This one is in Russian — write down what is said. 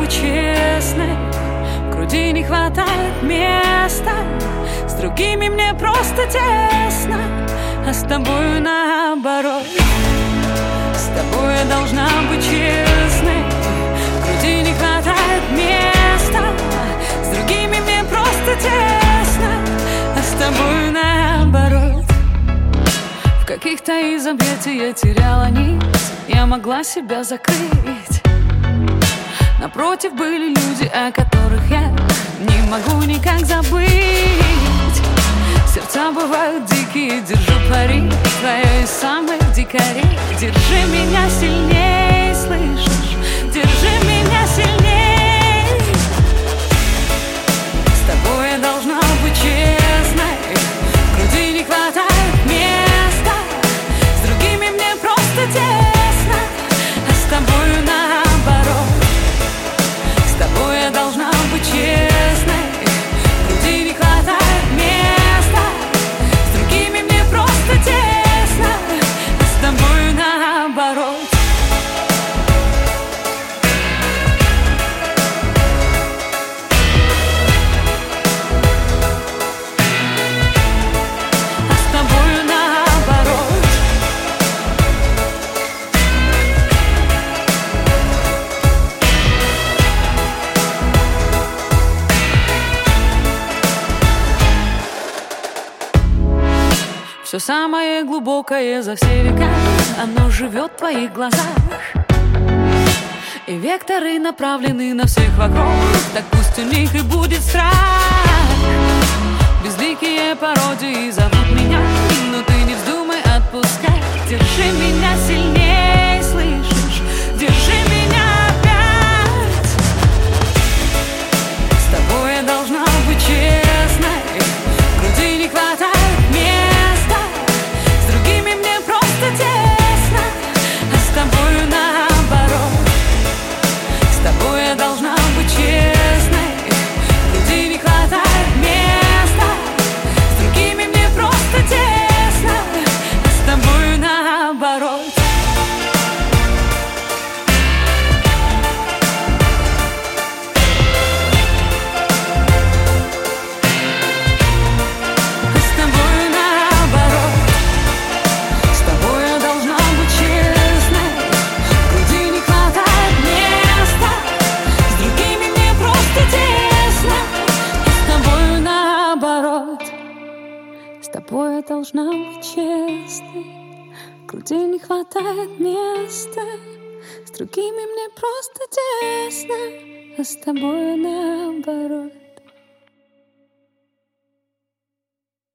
быть честной. В груди не хватает места. С другими мне просто тесно, а с тобою наоборот. С тобой я должна быть честной. В груди не хватает места. С другими мне просто тесно, а с тобою наоборот. В каких-то из объятий я теряла нить. Я могла себя закрыть. Напротив были люди, о которых я не могу никак забыть. Сердца бывают дикие, держу пари. Твое и самое дикари. Держи меня сильней, слышишь? Держи меня сильней. С тобой я должна быть честной. В груди не хватает места. С другими мне просто тесно, а с тобою наоборот. С тобой я должна быть честной. В груди не хватает места. С другими мне просто тесно, а с тобою наоборот. Все самое глубокое за все века, оно живет в твоих глазах. И векторы направлены на всех вокруг, так пусть у них и будет страх. Безликие пародии зовут меня, но ты не вздумай отпускать. Держи меня сильней, слышишь? Держи меня опять. С тобой я должна быть честной. В груди не хватает места. С другими мне просто тесно, а с тобою наоборот. С тобой я должна быть честной. В груди не хватает места. С другими мне просто тесно, а с тобою наоборот. С тобой я должна быть честной. В груди не хватает места. С другими мне просто тесно, а с тобой наоборот.